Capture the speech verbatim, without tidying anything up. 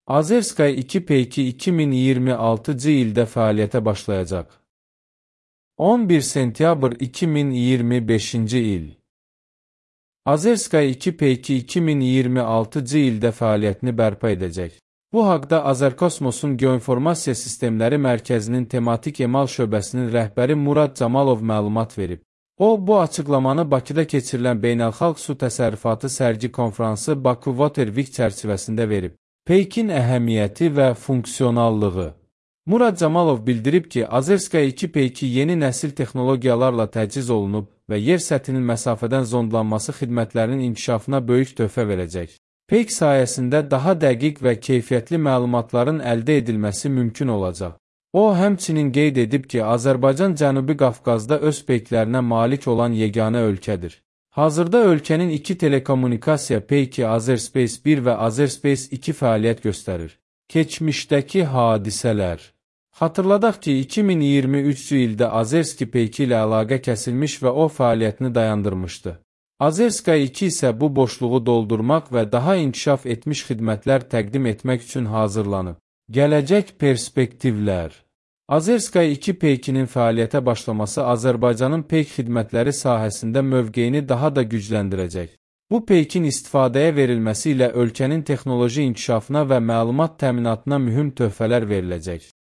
Azerskay iki Peyki iki min iyirmi altıncı ildə fəaliyyətə başlayacaq. on bir sentyabr iki min iyirmi beşinci il. Azerskay iki Peyki iki min iyirmi altıncı ildə fəaliyyətini bərpa edəcək. Bu haqda Azərkosmosun Geoinformasiya Sistemləri Mərkəzinin tematik emal şöbəsinin rəhbəri Murad Camalov məlumat verib. O, bu açıqlamanı Bakıda keçirilən Beynəlxalq Su Təsərrüfatı Sərgi Konfransı Baku Water Week çərçivəsində verib. Peykin əhəmiyyəti və funksionallığı. Murad Camalov bildirib ki, Azerskay iki Peyki yeni nəsil texnologiyalarla təchiz olunub və yer səthinin məsafədən zondlanması xidmətlərinin inkişafına böyük töhfə verəcək. Peyk sayəsində daha dəqiq və keyfiyyətli məlumatların əldə edilməsi mümkün olacaq. O, həmçinin qeyd edib ki, Azərbaycan Cənubi Qafqazda öz peyklərinə malik olan yeganə ölkədir. Hazırda ölkənin iki telekommunikasiya peyki Azerspace bir və Azerspace iki fəaliyyət göstərir. Keçmişdəki hadisələr. Xatırladaq ki, iki min iyirmi üçüncü ildə Azerski peyki ilə əlaqə kəsilmiş və o fəaliyyətini dayandırmışdı. Azerskay iki isə bu boşluğu doldurmaq və daha inkişaf etmiş xidmətlər təqdim etmək üçün hazırlanıb. Gələcək perspektivlər. Azerskay iki peykinin fəaliyyətə başlaması Azərbaycanın peyk xidmətləri sahəsində mövqeyini daha da gücləndirəcək. Bu peykin istifadəyə verilməsi ilə ölkənin texnoloji inkişafına və məlumat təminatına mühüm töhfələr veriləcək.